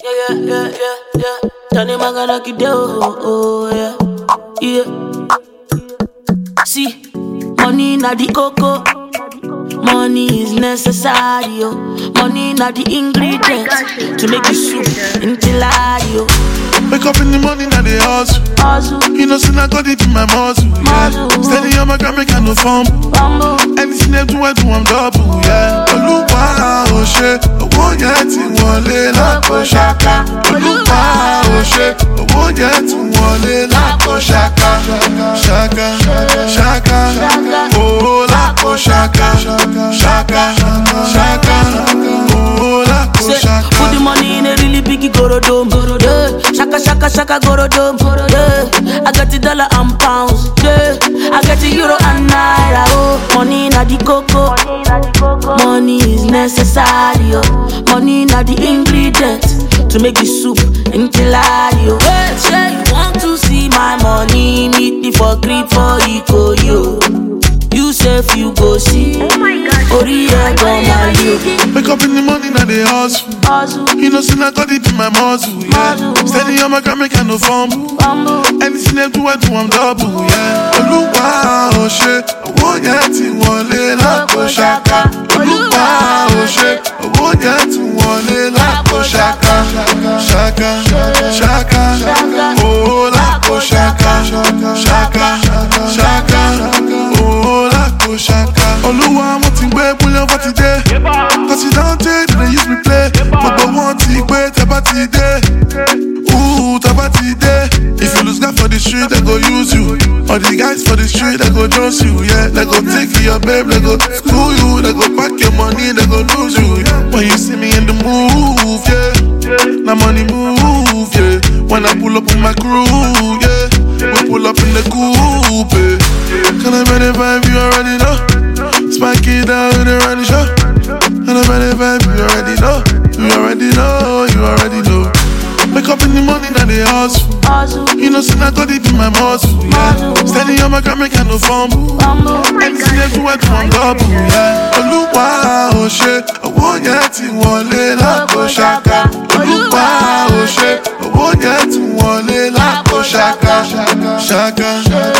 Yeah. Tani magana kideo, yeah. See, money na the cocoa. Money is necessary, yo. Money na the ingredient to make the soup intilario. Wake up in the morning and they hustle. You know, sin I got it in my muscle, yeah. Steady on my gram, make I no fumble. Anything they do, I do, I'm double, yeah. Oluwa, oh shit, I won't get it, wale lako shaka. Oluwa, oh shit, I won't get it, wale lako shaka. Shaka, oh lako shaka. Shaka, oh lako shaka. Put the money in a really big gorodom. Shaka gorodom. I got the dollar and pounds. I got the euro and naira. Oh, money na the cocoa. Money is necessary. Oh. Money na the ingredient to make the soup intilario. Hey, say you want to see my money? Meet me for grip for Ikoyo. You say if you go see. Oh my God. Wake up in the morning and they hustle. You know, sin I got it in my muscle, yeah. Steady on my gram, make I no fumble. Anything they do, I do, I'm double, yeah. Oluwa, oh shit, I won't get it, wale lako shaka. Oluwa, oh shit, I won't get it, wale lako shaka. Shaka, oh lako shaka. Shaka, oh lako shaka. Oluwa, what in way, pull up what today. Cause you don't take, they use me play. But the one thing, wait, tabati day. Ooh, tabati day. If you lose God for the street, they go use you. All the guys for the street, they go trust you, yeah. They go take your babe, they go screw you. They go pack your money, they go lose you. When you see me in the move, yeah. Now money move, yeah. When I pull up with my crew, yeah. We pull up in the coupe, yeah. Can I bet if you already know? Spike it down in the running show. And I bet if you already know. You already know. Wake up in the morning and they hustle. You know, sin I got it in my muscle, yeah. Steady on my gram, make I no fumble. Anything they do, I do, I'm double, yeah. Oluwa, oh shit, I won't get it, wale lako shaka. Oluwa, oh shit, I won't get it, wale lako shaka. Shaka.